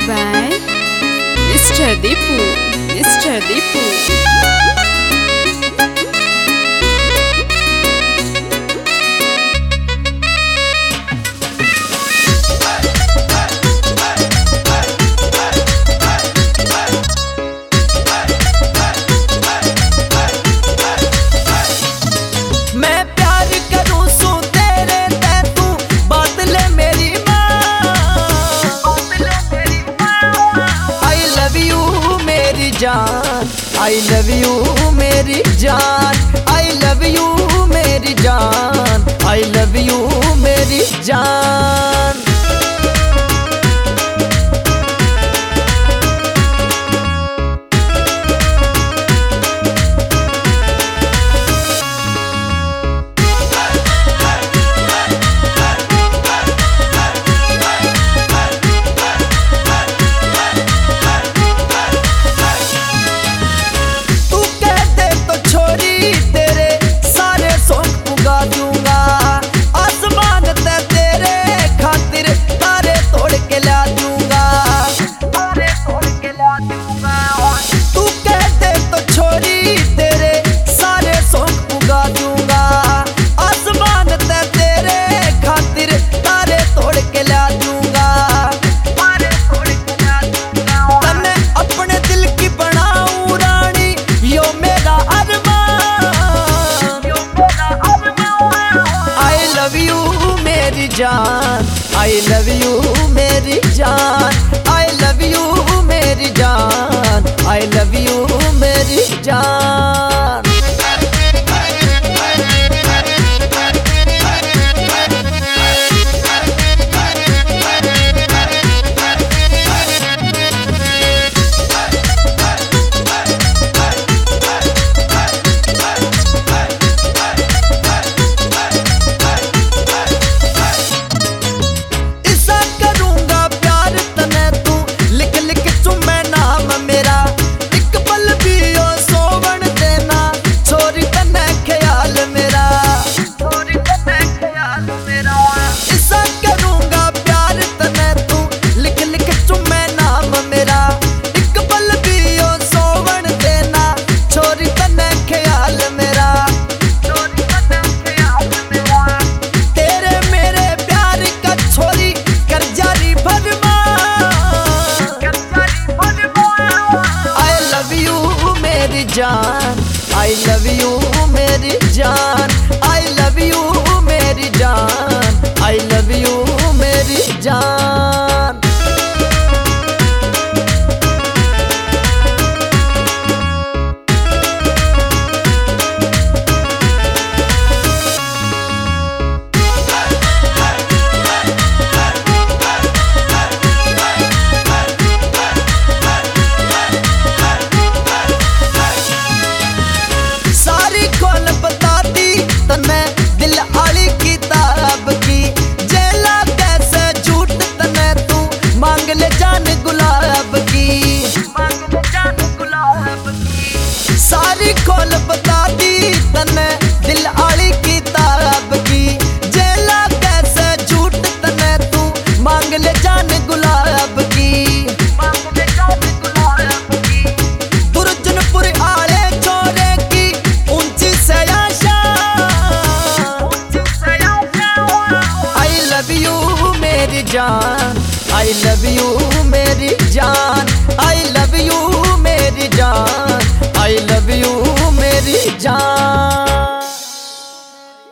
by Mr. Deepu. Mr. Deepu. I love you मेरी जान, I love you मेरी जान, I love you मेरी जान। I love you मेरी जान, I love you मेरी जान, I love you मेरी जान। I love you मेरी जान, I love you मेरी जान, I love you मेरी जान। सारी खोल बता दी तने दिल आली किताब की, जेला कैसे झूठ तने तू मांग ले जान गुलाब की। दुर्जनपुर आले छोरे की ऊंची से आशा, I love you मेरी जान, I love you मेरी जान, I love you